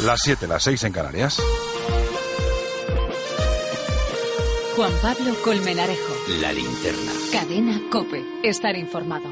Las 7, las 6 en Canarias. Juan Pablo Colmenarejo. La Linterna. Cadena COPE. Estar informado.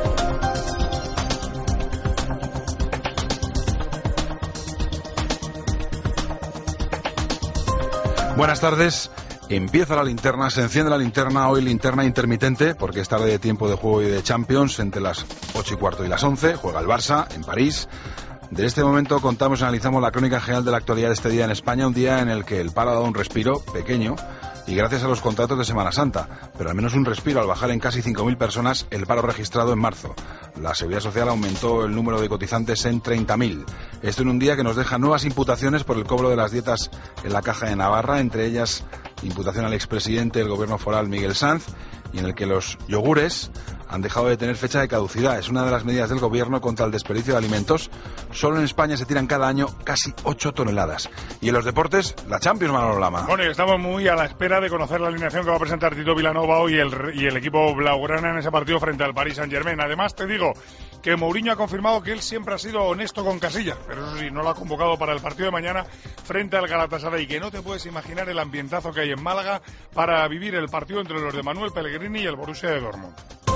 Buenas tardes. Empieza la linterna, se enciende la linterna, hoy linterna intermitente, porque es tarde de tiempo de juego y de Champions, entre las 8:15 y las 11, juega el Barça en París. De este momento contamos y analizamos la crónica general de la actualidad de este día en España, un día en el que el paro ha dado un respiro pequeño, y gracias a los contratos de Semana Santa, pero al menos un respiro al bajar en casi 5.000 personas el paro registrado en marzo. La Seguridad Social aumentó el número de cotizantes en 30.000. Esto en un día que nos deja nuevas imputaciones por el cobro de las dietas en la Caja de Navarra, entre ellas imputación al expresidente del Gobierno foral Miguel Sanz, y en el que los yogures han dejado de tener fecha de caducidad. Es una de las medidas del Gobierno contra el desperdicio de alimentos. Solo en España se tiran cada año casi 8 toneladas. Y en los deportes, la Champions, Manolo Lama. Bueno, estamos muy a la espera de conocer la alineación que va a presentar Tito Vilanova hoy y el equipo blaugrana en ese partido frente al Paris Saint-Germain. Además, te digo que Mourinho ha confirmado que él siempre ha sido honesto con Casillas, pero eso sí, no lo ha convocado para el partido de mañana frente al Galatasaray, que no te puedes imaginar el ambientazo que hay en Málaga para vivir el partido entre los de Manuel Pellegrini y el Borussia de Dortmund.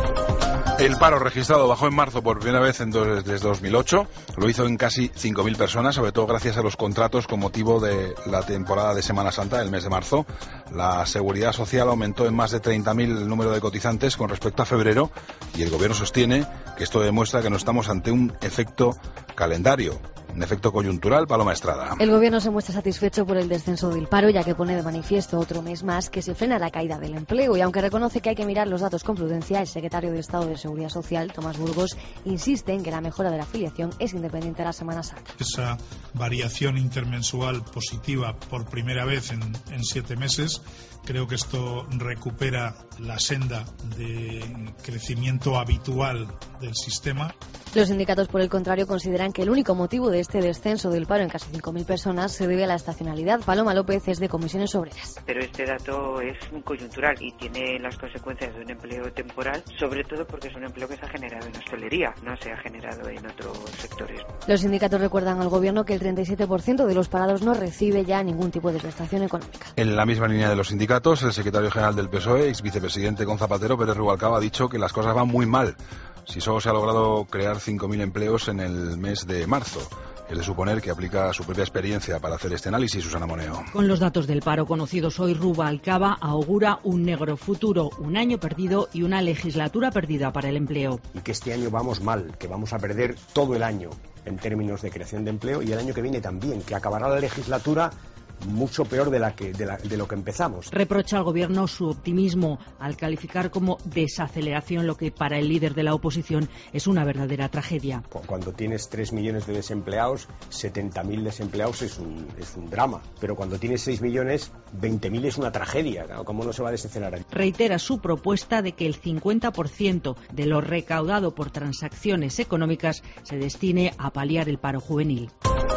El paro registrado bajó en marzo por primera vez desde 2008. Lo hizo en casi 5.000 personas, sobre todo gracias a los contratos con motivo de la temporada de Semana Santa del mes de marzo. La Seguridad Social aumentó en más de 30.000 el número de cotizantes con respecto a febrero, y el Gobierno sostiene que esto demuestra que no estamos ante un efecto calendario, un efecto coyuntural. Paloma Estrada. El Gobierno se muestra satisfecho por el descenso del paro, ya que pone de manifiesto otro mes más que se frena la caída del empleo, y aunque reconoce que hay que mirar los datos con prudencia, el secretario del Estado de Seguridad Social, Tomás Burgos, insiste en que la mejora de la afiliación es independiente de la Semana Santa. Esa variación intermensual positiva por primera vez en 7 meses, creo que esto recupera la senda de crecimiento habitual del sistema. Los sindicatos, por el contrario, consideran que el único motivo de este descenso del paro en casi 5.000 personas se debe a la estacionalidad. Paloma López es de Comisiones Obreras. Pero este dato es coyuntural y tiene las consecuencias de un empleo temporal, sobre todo porque es un empleo que se ha generado en hostelería, no se ha generado en otros sectores. Los sindicatos recuerdan al Gobierno que el 37% de los parados no recibe ya ningún tipo de prestación económica. En la misma línea de los sindicatos, el secretario general del PSOE, ex vicepresidente con Zapatero, Pérez Rubalcaba, ha dicho que las cosas van muy mal si solo se ha logrado crear 5.000 empleos en el mes de marzo. Es de suponer que aplica su propia experiencia para hacer este análisis. Susana Moneo. Con los datos del paro conocidos hoy, Rubalcaba augura un negro futuro, un año perdido y una legislatura perdida para el empleo. Y que este año vamos mal, que vamos a perder todo el año en términos de creación de empleo, y el año que viene también, que acabará la legislatura mucho peor de lo que empezamos. Reprocha al Gobierno su optimismo al calificar como desaceleración lo que para el líder de la oposición es una verdadera tragedia. Cuando tienes 3 millones de desempleados, 70.000 desempleados es un drama, pero cuando tienes 6 millones, 20.000 es una tragedia. ¿Cómo no se va a desacelerar? Reitera su propuesta de que el 50% de lo recaudado por transacciones económicas se destine a paliar el paro juvenil.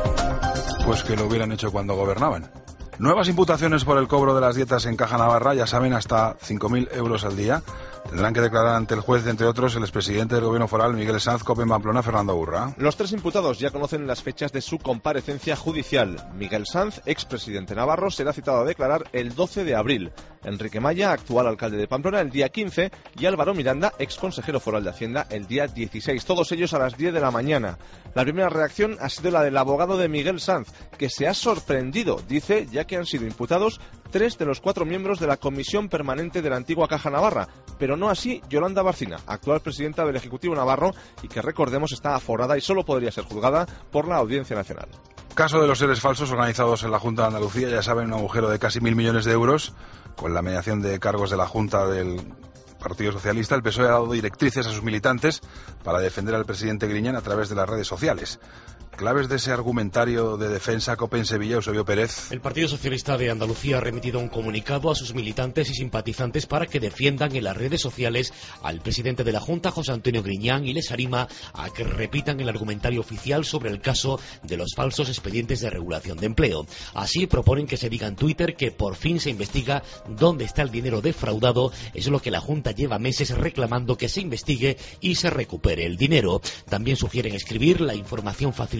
Pues que lo hubieran hecho cuando gobernaban. Nuevas imputaciones por el cobro de las dietas en Caja Navarra, ya saben, hasta 5.000 euros al día. Tendrán que declarar ante el juez, entre otros, el expresidente del Gobierno foral, Miguel Sanz, COPE en Pamplona, Fernando Burra. Los 3 imputados ya conocen las fechas de su comparecencia judicial. Miguel Sanz, expresidente navarro, será citado a declarar el 12 de abril. Enrique Maya, actual alcalde de Pamplona, el día 15, y Álvaro Miranda, exconsejero foral de Hacienda, el día 16. Todos ellos a las 10 de la mañana. La primera reacción ha sido la del abogado de Miguel Sanz, que se ha sorprendido, dice, ya que han sido imputados 3 de los 4 miembros de la Comisión Permanente de la antigua Caja Navarra, pero no así Yolanda Barcina, actual presidenta del Ejecutivo Navarro, y que, recordemos, está aforada y solo podría ser juzgada por la Audiencia Nacional. Caso de los seres falsos organizados en la Junta de Andalucía, ya saben, un agujero de casi 1.000 millones de euros, con la mediación de cargos de la Junta del Partido Socialista. El PSOE ha dado directrices a sus militantes para defender al presidente Griñán a través de las redes sociales. Claves de ese argumentario de defensa, COPE en Sevilla, Eusebio Pérez. El Partido Socialista de Andalucía ha remitido un comunicado a sus militantes y simpatizantes para que defiendan en las redes sociales al presidente de la Junta, José Antonio Griñán, y les anima a que repitan el argumentario oficial sobre el caso de los falsos expedientes de regulación de empleo. Así proponen que se diga en Twitter que por fin se investiga dónde está el dinero defraudado. Es lo que la Junta lleva meses reclamando, que se investigue y se recupere el dinero. También sugieren escribir la información facilitada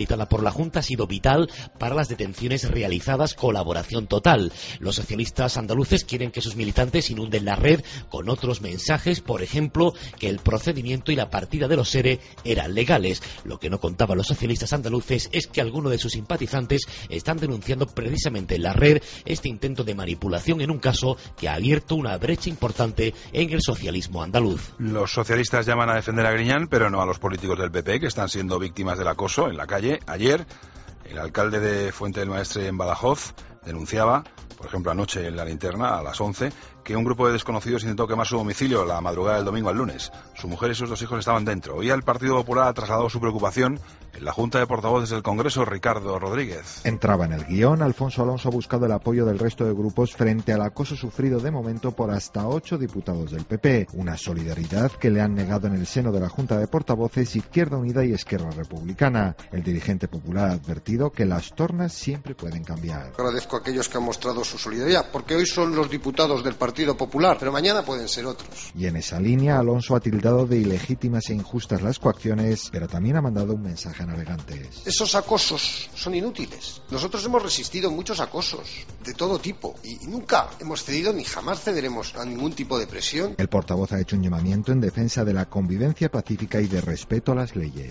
utilizada por la Junta ha sido vital para las detenciones realizadas. Colaboración total. Los socialistas andaluces quieren que sus militantes inunden la red con otros mensajes, por ejemplo, que el procedimiento y la partida de los SERE eran legales. Lo que no contaban los socialistas andaluces es que algunos de sus simpatizantes están denunciando precisamente en la red este intento de manipulación en un caso que ha abierto una brecha importante en el socialismo andaluz. Los socialistas llaman a defender a Griñán, pero no a los políticos del PP, que están siendo víctimas del acoso en la calle. Ayer, el alcalde de Fuente del Maestre en Badajoz denunciaba, por ejemplo anoche en la linterna a las 11, que un grupo de desconocidos intentó quemar su domicilio la madrugada del domingo al lunes. Su mujer y sus 2 hijos estaban dentro. Hoy el Partido Popular ha trasladado su preocupación en la Junta de Portavoces del Congreso, Ricardo Rodríguez. Entraba en el guión. Alfonso Alonso ha buscado el apoyo del resto de grupos frente al acoso sufrido de momento por hasta 8 diputados del PP. Una solidaridad que le han negado en el seno de la Junta de Portavoces Izquierda Unida y Esquerra Republicana. El dirigente popular ha advertido que las tornas siempre pueden cambiar. Agradezco a aquellos que han mostrado su solidaridad, porque hoy son los diputados del Partido Popular, pero mañana pueden ser otros. Y en esa línea, Alonso ha tildado de ilegítimas e injustas las coacciones, pero también ha mandado un mensaje a navegantes. Esos acosos son inútiles. Nosotros hemos resistido muchos acosos de todo tipo y nunca hemos cedido ni jamás cederemos a ningún tipo de presión. El portavoz ha hecho un llamamiento en defensa de la convivencia pacífica y de respeto a las leyes.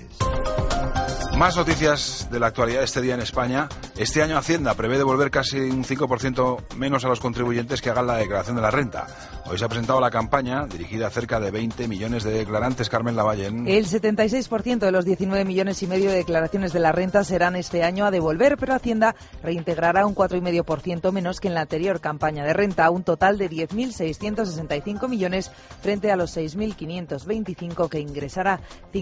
Más noticias de la actualidad este día en España. Este año Hacienda prevé devolver casi un 5% menos a los contribuyentes que hagan la declaración de la renta. Hoy se ha presentado la campaña dirigida a cerca de 20 millones de declarantes. Carmen Lavallén. El 76% de los 19 millones y medio de declaraciones de la renta serán este año a devolver, pero Hacienda reintegrará un 4,5% menos que en la anterior campaña de renta, un total de 10.665 millones frente a los 6.525 que ingresará,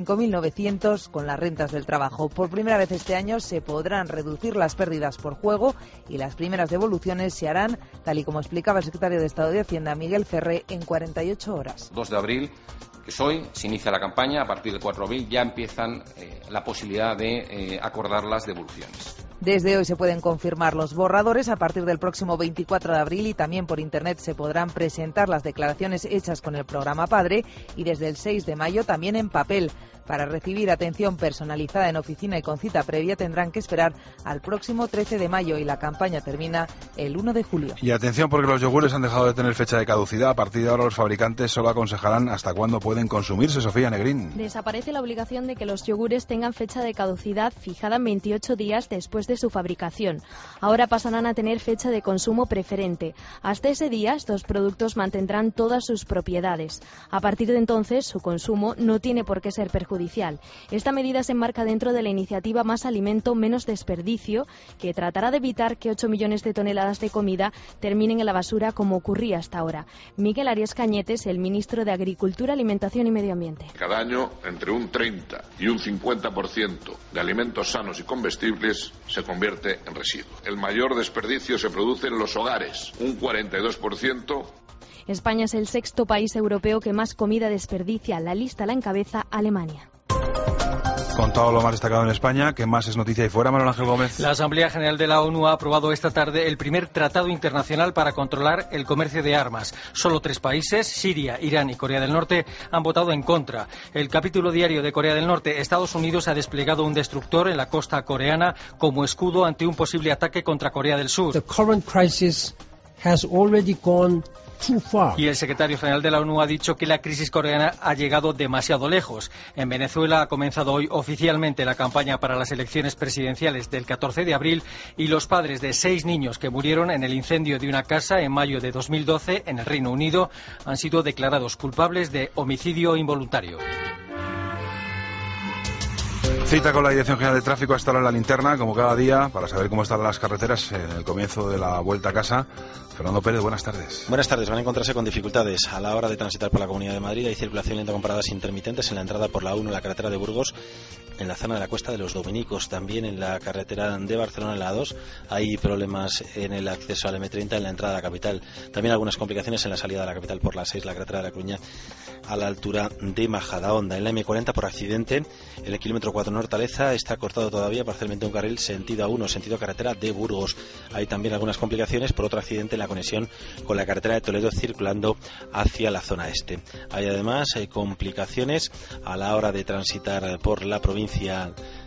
5.900 con las rentas del trabajo. Por primera vez este año se podrán reducir las pérdidas por juego y las primeras devoluciones se harán, tal y como explicaba el secretario de Estado de Hacienda, Miguel Ferré, en 48 horas. 2 de abril, que es hoy, se inicia la campaña. A partir del 4 de abril ya empiezan la posibilidad de acordar las devoluciones. Desde hoy se pueden confirmar los borradores. A partir del próximo 24 de abril y también por Internet se podrán presentar las declaraciones hechas con el programa Padre y desde el 6 de mayo también en papel. Para recibir atención personalizada en oficina y con cita previa tendrán que esperar al próximo 13 de mayo y la campaña termina el 1 de julio. Y atención porque los yogures han dejado de tener fecha de caducidad. A partir de ahora los fabricantes solo aconsejarán hasta cuándo pueden consumirse. Sofía Negrín. Desaparece la obligación de que los yogures tengan fecha de caducidad fijada en 28 días después de su fabricación. Ahora pasarán a tener fecha de consumo preferente. Hasta ese día estos productos mantendrán todas sus propiedades. A partir de entonces su consumo no tiene por qué ser perjudicial. Esta medida se enmarca dentro de la iniciativa Más Alimento, Menos Desperdicio, que tratará de evitar que 8 millones de toneladas de comida terminen en la basura como ocurría hasta ahora. Miguel Arias Cañetes, el ministro de Agricultura, Alimentación y Medio Ambiente. Cada año, entre un 30 y un 50% de alimentos sanos y comestibles se convierte en residuo. El mayor desperdicio se produce en los hogares, un 42%. España es el 6º país europeo que más comida desperdicia. La lista la encabeza Alemania. Con todo lo más destacado en España, ¿qué más es noticia y fuera, Manuel Ángel Gómez? La Asamblea General de la ONU ha aprobado esta tarde el primer tratado internacional para controlar el comercio de armas. Solo 3 países, Siria, Irán y Corea del Norte, han votado en contra. El capítulo diario de Corea del Norte, Estados Unidos ha desplegado un destructor en la costa coreana como escudo ante un posible ataque contra Corea del Sur. The current crisis has already gone too far. Y el secretario general de la ONU ha dicho que la crisis coreana ha llegado demasiado lejos. En Venezuela ha comenzado hoy oficialmente la campaña para las elecciones presidenciales del 14 de abril y los padres de 6 niños que murieron en el incendio de una casa en mayo de 2012 en el Reino Unido han sido declarados culpables de homicidio involuntario. Cita con la Dirección General de Tráfico hasta ahora en la linterna, como cada día, para saber cómo están las carreteras en el comienzo de la vuelta a casa. Fernando Pérez, buenas tardes. Buenas tardes. Van a encontrarse con dificultades a la hora de transitar por la Comunidad de Madrid. Hay circulación lenta con paradas intermitentes en la entrada por la 1 en la carretera de Burgos, en la zona de la Cuesta de los Dominicos. También en la carretera de Barcelona, en la 2, hay problemas en el acceso al M30 en la entrada a la capital. También algunas complicaciones en la salida de la capital por la 6, la carretera de La Coruña, a la altura de Majadahonda. En la M40, por accidente, en el kilómetro 4 Hortaleza está cortado todavía parcialmente un carril sentido A1, sentido carretera de Burgos. Hay también algunas complicaciones por otro accidente en la conexión con la carretera de Toledo circulando hacia la zona este. Hay además complicaciones a la hora de transitar por la provincia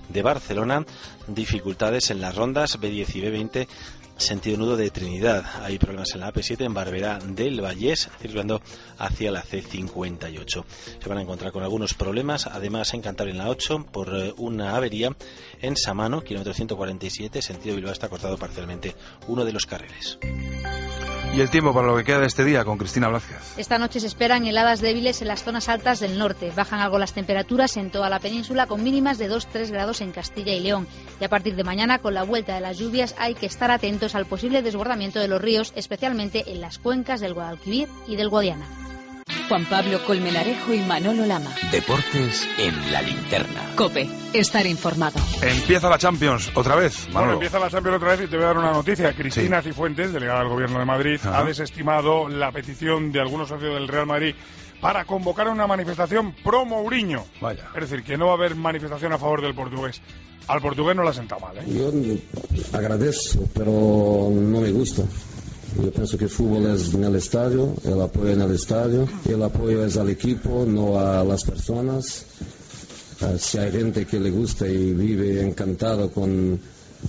de Barcelona. Dificultades en las rondas B10 y B20, sentido nudo de Trinidad. Hay problemas en la AP7 en Barberá del Vallés, circulando hacia la C58. Se van a encontrar con algunos problemas, además en Cantabria en la 8, por una avería en Samano, kilómetro 147, sentido Bilbao, está cortado parcialmente uno de los carriles. Y el tiempo para lo que queda de este día con Cristina Blázquez. Esta noche se esperan heladas débiles en las zonas altas del norte. Bajan algo las temperaturas en toda la península, con mínimas de 2-3 grados en Castilla y León. Y a partir de mañana, con la vuelta de las lluvias, hay que estar atentos al posible desbordamiento de los ríos, especialmente en las cuencas del Guadalquivir y del Guadiana. Juan Pablo Colmenarejo y Manolo Lama. Deportes en la linterna. COPE, estar informado. Empieza la Champions otra vez, Manolo. Bueno, empieza la Champions otra vez y te voy a dar una noticia. Cristina Cifuentes, delegada del Gobierno de Madrid, ha desestimado la petición de algunos socios del Real Madrid para convocar una manifestación pro Mourinho. Vaya. Es decir, que no va a haber manifestación a favor del portugués. Al portugués no le ha sentado mal, ¿eh? Yo agradezco, pero no me gusta. Yo pienso que el fútbol es en el estadio, el apoyo en el estadio, el apoyo es al equipo, no a las personas. Si hay gente que le gusta y vive encantado con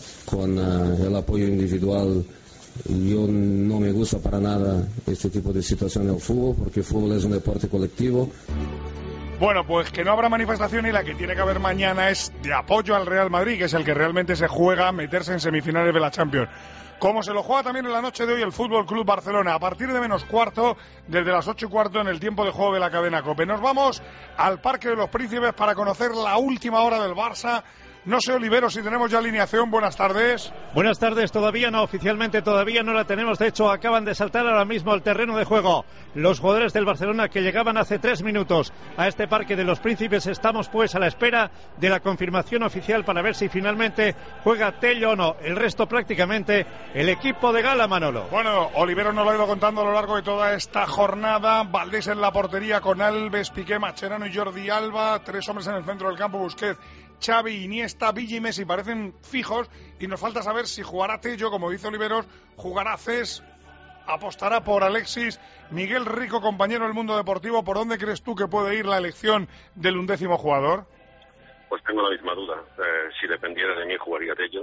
el apoyo individual, yo no me gusta para nada este tipo de situación en el fútbol, porque el fútbol es un deporte colectivo. Bueno, pues que no habrá manifestación y la que tiene que haber mañana es de apoyo al Real Madrid, que es el que realmente se juega a meterse en semifinales de la Champions. Como se lo juega también en la noche de hoy el Fútbol Club Barcelona, a partir de menos cuarto, desde las 8:15 en el tiempo de juego de la cadena COPE. Nos vamos al Parque de los Príncipes para conocer la última hora del Barça. No sé, Olivero, si tenemos ya alineación. Buenas tardes. Buenas tardes, todavía no, oficialmente todavía no la tenemos. De hecho, acaban de saltar ahora mismo al terreno de juego los jugadores del Barcelona que llegaban hace 3 minutos a este Parque de los Príncipes. Estamos pues a la espera de la confirmación oficial para ver si finalmente juega Tello o no. El resto prácticamente el equipo de gala, Manolo. Bueno, Olivero nos lo ha ido contando a lo largo de toda esta jornada. Valdés en la portería con Alves, Piqué, Mascherano y Jordi Alba. 3 hombres en el centro del campo, Busquets, Xavi, Iniesta, Villa y Messi parecen fijos y nos falta saber si jugará Tello, como dice Oliveros, jugará Cés, apostará por Alexis. Miguel Rico, compañero del Mundo Deportivo, ¿por dónde crees tú que puede ir la elección del 11º jugador? Pues tengo la misma duda. Si dependiera de mí jugaría Tello.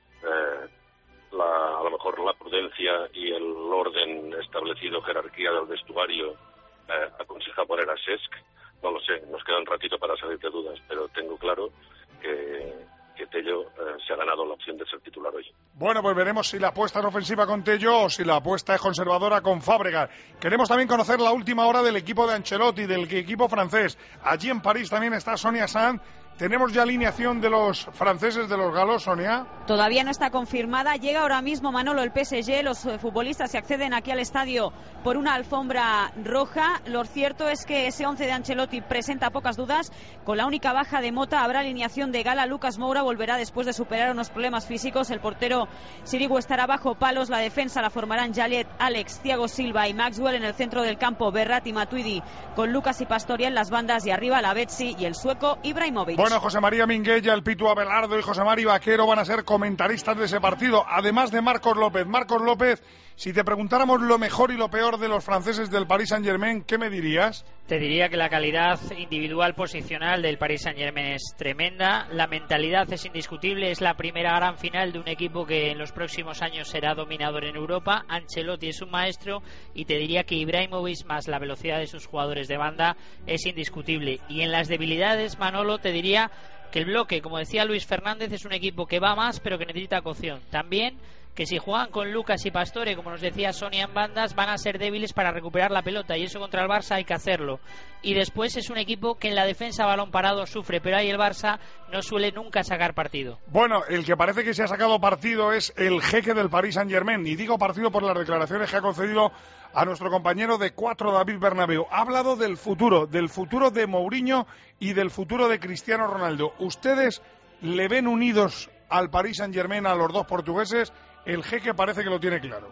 A lo mejor la prudencia y el orden establecido, jerarquía del vestuario, aconseja poner a Cesc. No lo sé, nos queda un ratito para salir de dudas, pero tengo claro que Tello se ha ganado la opción de ser titular hoy. Bueno, pues veremos si la apuesta es ofensiva con Tello o si la apuesta es conservadora con Fábregas. Queremos también conocer la última hora del equipo de Ancelotti, del equipo francés. Allí en París también está Sonia Sanz. ¿Tenemos ya alineación de los franceses, de los galos, Sonia? Todavía no está confirmada. Llega ahora mismo, Manolo, el PSG. Los futbolistas se acceden aquí al estadio por una alfombra roja. Lo cierto es que ese 11 de Ancelotti presenta pocas dudas. Con la única baja de Mota habrá alineación de gala. Lucas Moura volverá después de superar unos problemas físicos. El portero Sirigu estará bajo palos. La defensa la formarán Yallet, Alex, Thiago Silva y Maxwell. En el centro del campo, Berratti, Matuidi, con Lucas y Pastoria en las bandas. Y arriba, la Betsy y el sueco Ibrahimovic. Bueno, José María Minguella, el Pitu Abelardo y José Mari Vaquero van a ser comentaristas de ese partido, además de Marcos López. Marcos López, si te preguntáramos lo mejor y lo peor de los franceses del Paris Saint-Germain, ¿qué me dirías? Te diría que la calidad individual posicional del Paris Saint-Germain es tremenda, la mentalidad es indiscutible, es la primera gran final de un equipo que en los próximos años será dominador en Europa. Ancelotti es un maestro y te diría que Ibrahimovic más la velocidad de sus jugadores de banda es indiscutible. Y en las debilidades, Manolo, te diría que el bloque, como decía Luis Fernández, es un equipo que va más pero que necesita cocción. También que si juegan con Lucas y Pastore, como nos decía Sonia en bandas, van a ser débiles para recuperar la pelota y eso contra el Barça hay que hacerlo. Y después es un equipo que en la defensa balón parado sufre, pero ahí el Barça no suele nunca sacar partido. Bueno, el que parece que se ha sacado partido es el jeque del Paris Saint-Germain, y digo partido por las declaraciones que ha concedido a nuestro compañero de 4, David Bernabéu. Ha hablado del futuro de Mourinho y del futuro de Cristiano Ronaldo. ¿Ustedes le ven unidos al Paris Saint-Germain a los dos portugueses? El jeque parece que lo tiene claro.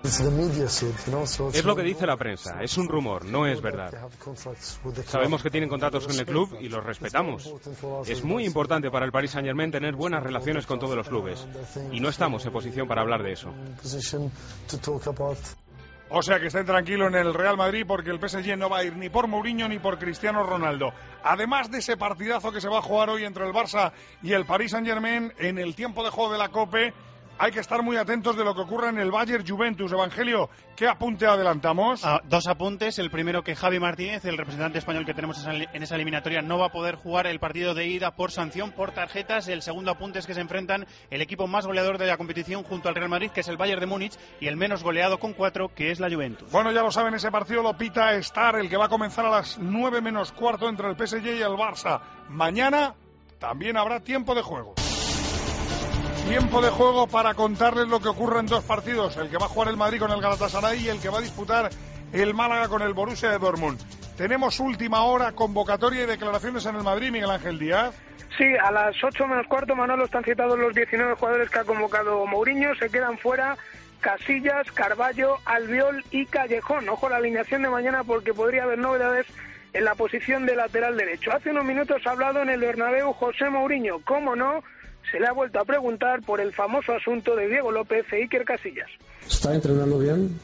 Es lo que dice la prensa, es un rumor, no es verdad. Sabemos que tienen contratos con el club y los respetamos. Es muy importante para el Paris Saint-Germain tener buenas relaciones con todos los clubes y no estamos en posición para hablar de eso. O sea que estén tranquilos en el Real Madrid porque el PSG no va a ir ni por Mourinho ni por Cristiano Ronaldo. Además de ese partidazo que se va a jugar hoy entre el Barça y el Paris Saint-Germain, en el tiempo de juego de la COPE hay que estar muy atentos de lo que ocurra en el Bayern Juventus. Evangelio, ¿qué apunte adelantamos? Dos apuntes. El primero, que Javi Martínez, el representante español que tenemos en esa eliminatoria, no va a poder jugar el partido de ida por sanción, por tarjetas. El segundo apunte es que se enfrentan el equipo más goleador de la competición junto al Real Madrid, que es el Bayern de Múnich, y el menos goleado con 4, que es la Juventus. Bueno, ya lo saben, ese partido lo pita Star, el que va a comenzar a las 9 menos cuarto entre el PSG y el Barça. Mañana también habrá tiempo de juego. Tiempo de juego para contarles lo que ocurre en dos partidos, el que va a jugar el Madrid con el Galatasaray y el que va a disputar el Málaga con el Borussia de Dortmund. Tenemos última hora, convocatoria y declaraciones en el Madrid, Miguel Ángel Díaz. Sí, a las 8 menos cuarto, Manolo, están citados los 19 jugadores que ha convocado Mourinho. Se quedan fuera Casillas, Carballo, Albiol y Callejón. Ojo a la alineación de mañana porque podría haber novedades en la posición de lateral derecho. Hace unos minutos ha hablado en el Bernabéu José Mourinho. ¿Cómo no? Se le ha vuelto a preguntar por el famoso asunto de Diego López e Iker Casillas. Está entrenando bien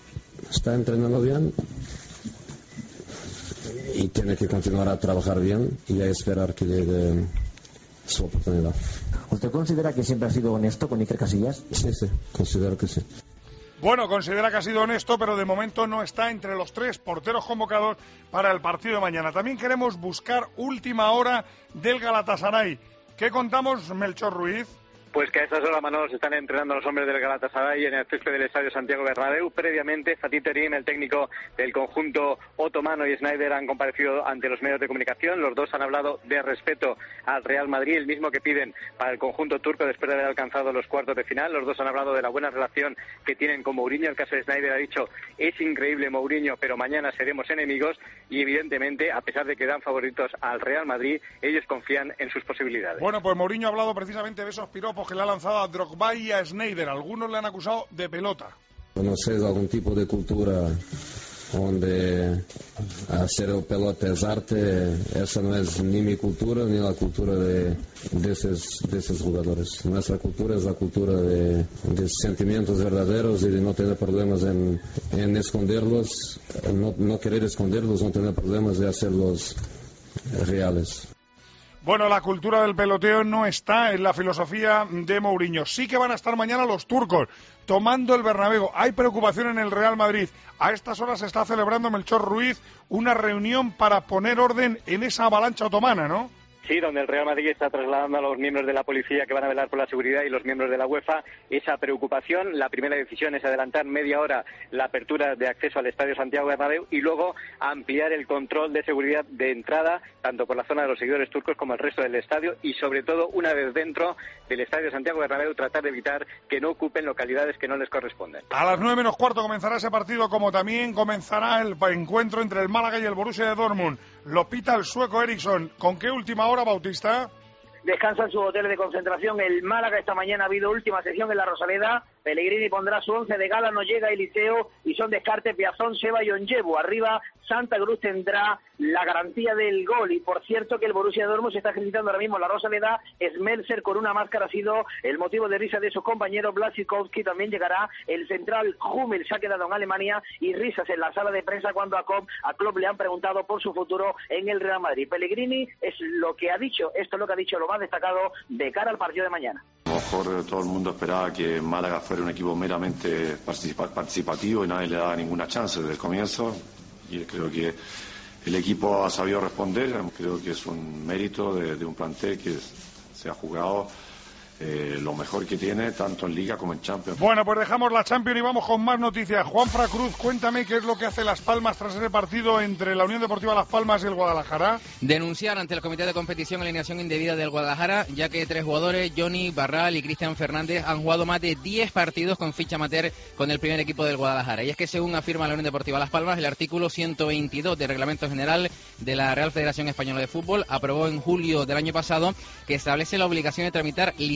y tiene que continuar a trabajar bien y a esperar que llegue su oportunidad. ¿Usted considera que siempre ha sido honesto con Iker Casillas? Sí, considero que sí. Bueno, considera que ha sido honesto, pero de momento no está entre los 3 porteros convocados para el partido de mañana. También queremos buscar última hora del Galatasaray. ¿Qué contamos, Melchor Ruiz? Pues que a estas horas, Manolo, se están entrenando los hombres del Galatasaray en el césped del Estadio Santiago Bernabéu. Previamente, Fatih Terim, el técnico del conjunto otomano, y Sneijder han comparecido ante los medios de comunicación. Los dos han hablado de respeto al Real Madrid, el mismo que piden para el conjunto turco después de haber alcanzado los cuartos de final. Los dos han hablado de la buena relación que tienen con Mourinho. El caso de Sneijder ha dicho: es increíble Mourinho, pero mañana seremos enemigos. Y evidentemente, a pesar de que dan favoritos al Real Madrid, ellos confían en sus posibilidades. Bueno, pues Mourinho ha hablado precisamente de esos piropos que le ha lanzado a Drogba y a Sneijder. Algunos le han acusado de pelota. No sé, algún tipo de cultura donde hacer pelota es arte. Esa no es ni mi cultura ni la cultura de esos jugadores. Nuestra cultura es la cultura de sentimientos verdaderos y de no tener problemas en esconderlos, no querer esconderlos, no tener problemas de hacerlos reales. Bueno, la cultura del peloteo no está en la filosofía de Mourinho. Sí que van a estar mañana los turcos tomando el Bernabéu. Hay preocupación en el Real Madrid. A estas horas se está celebrando, Melchor Ruiz, una reunión para poner orden en esa avalancha otomana, ¿no? Sí, donde el Real Madrid está trasladando a los miembros de la policía que van a velar por la seguridad y los miembros de la UEFA esa preocupación. La primera decisión es adelantar media hora la apertura de acceso al Estadio Santiago Bernabéu y luego ampliar el control de seguridad de entrada, tanto por la zona de los seguidores turcos como el resto del estadio, y sobre todo, una vez dentro del Estadio Santiago Bernabéu, tratar de evitar que no ocupen localidades que no les corresponden. A las 9 menos cuarto comenzará ese partido, como también comenzará el encuentro entre el Málaga y el Borussia de Dortmund. Lo pita el sueco Eriksson. ¿Con qué última hora, Bautista? Descansa en sus hoteles de concentración el Málaga. Esta mañana ha habido última sesión en la Rosaleda. Pellegrini pondrá su 11 de gala, no llega Eliseo y son descarte Piazón, Seba y Onyebu. Arriba Santa Cruz tendrá la garantía del gol. Y por cierto que el Borussia Dortmund se está ejercitando ahora mismo en la Rosaleda. Smelser con una máscara ha sido el motivo de risa de sus compañeros. Blasikowski también llegará. El central Hummel se ha quedado en Alemania y risas en la sala de prensa cuando a Klopp le han preguntado por su futuro en el Real Madrid. Pellegrini es lo que ha dicho, esto es lo que ha dicho, lo más destacado de cara al partido de mañana. A lo mejor todo el mundo esperaba que Málaga fuera un equipo meramente participativo y nadie le daba ninguna chance desde el comienzo, y creo que el equipo ha sabido responder. Creo que es un mérito de un plantel que se ha jugado lo mejor que tiene, tanto en Liga como en Champions. Bueno, pues dejamos la Champions y vamos con más noticias. Juanfra Cruz, cuéntame qué es lo que hace Las Palmas tras ese partido entre la Unión Deportiva Las Palmas y el Guadalajara. Denunciar ante el Comité de Competición alineación indebida del Guadalajara, ya que 3 jugadores, Johnny, Barral y Cristian Fernández, han jugado más de 10 partidos con ficha amateur con el primer equipo del Guadalajara. Y es que, según afirma la Unión Deportiva Las Palmas, el artículo 122 del Reglamento General de la Real Federación Española de Fútbol aprobó en julio del año pasado, que establece la obligación de tramitar licencias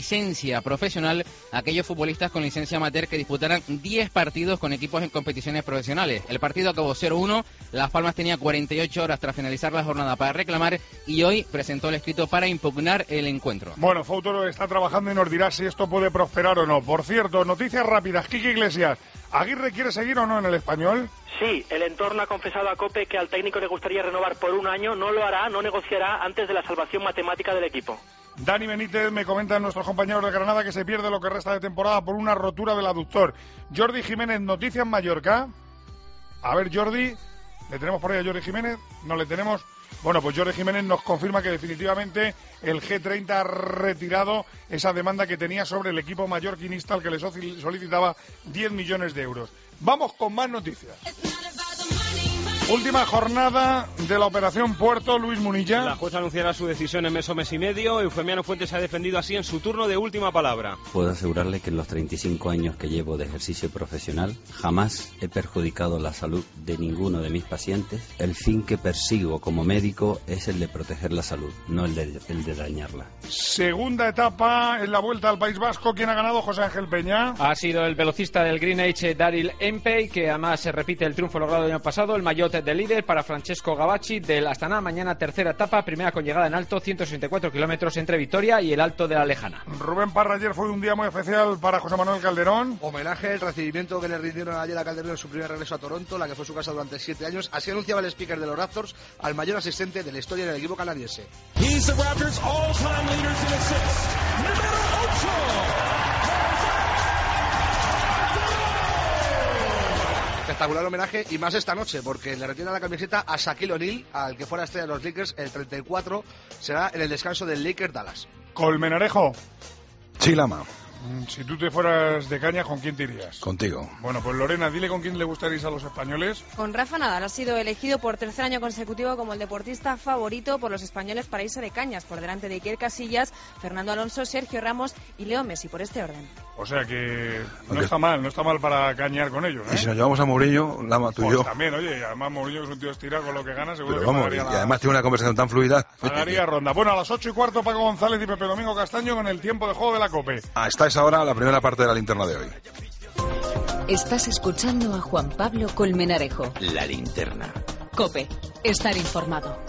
licencia profesional a aquellos futbolistas con licencia amateur que disputaran 10 partidos con equipos en competiciones profesionales. El partido acabó 0-1, Las Palmas tenía 48 horas tras finalizar la jornada para reclamar y hoy presentó el escrito para impugnar el encuentro. Bueno, Futuro está trabajando y nos dirá si esto puede prosperar o no. Por cierto, noticias rápidas. Quique Iglesias, ¿Aguirre quiere seguir o no en el Español? Sí, el entorno ha confesado a COPE que al técnico le gustaría renovar por un año, no lo hará, no negociará antes de la salvación matemática del equipo. Dani Benítez me comenta nuestros compañeros de Granada que se pierde lo que resta de temporada por una rotura del aductor. Jordi Jiménez, noticias en Mallorca. A ver, Jordi, ¿le tenemos por ahí a Jordi Jiménez? No le tenemos. Bueno, pues Jordi Jiménez nos confirma que definitivamente el G30 ha retirado esa demanda que tenía sobre el equipo mallorquinista al que le solicitaba 10 millones de euros. Vamos con más noticias. Última jornada de la Operación Puerto, Luis Munilla. La jueza anunciará su decisión en mes o mes y medio. Eufemiano Fuentes se ha defendido así en su turno de última palabra. Puedo asegurarle que en los 35 años que llevo de ejercicio profesional jamás he perjudicado la salud de ninguno de mis pacientes. El fin que persigo como médico es el de proteger la salud, no el de dañarla. Segunda etapa en la Vuelta al País Vasco. ¿Quién ha ganado? José Ángel Peña. Ha sido el velocista del Green Age, Daryl Empey, que además se repite el triunfo logrado el año pasado. El maillot de líder para Francesco Gavacci del Astana. Mañana tercera etapa, primera con llegada en alto, 164 kilómetros entre Vitoria y el Alto de la Lejana. Rubén Parra, ayer fue un día muy especial para José Manuel Calderón. Homenaje, el recibimiento que le rindieron ayer a Calderón en su primer regreso a Toronto, la que fue su casa durante 7 años. Así anunciaba el speaker de los Raptors al mayor asistente de la historia del equipo canadiense. He's the Raptors all-time leaders in assists. Número 8. Espectacular homenaje y más esta noche porque le retiran la camiseta a Shaquille O'Neal, al que fuera estrella de los Lakers. El 34 será en el descanso del Lakers Dallas. Colmenarejo. Chilama. Si tú te fueras de caña, ¿con quién te irías? Contigo. Bueno, pues Lorena, dile con quién le gustaría irse a los españoles. Con Rafa Nadal. Ha sido elegido por tercer año consecutivo como el deportista favorito por los españoles para irse de cañas, por delante de Iker Casillas, Fernando Alonso, Sergio Ramos y Leo Messi, por este orden. O sea que no está mal para cañear con ellos, ¿eh? Y si nos llevamos a Mourinho, Lama, tú y yo. También, oye, y además Mourinho, que es un tío estirado con lo que gana, seguro. Pero que vamos, y además tiene una conversación tan fluida. Pagaría ronda. Bueno, a las 8:15 Paco González y Pepe Domingo Castaño con el tiempo de juego de la COPE. Hasta esa hora, la primera parte de la linterna de hoy. Estás escuchando a Juan Pablo Colmenarejo. La linterna. COPE. Estar informado.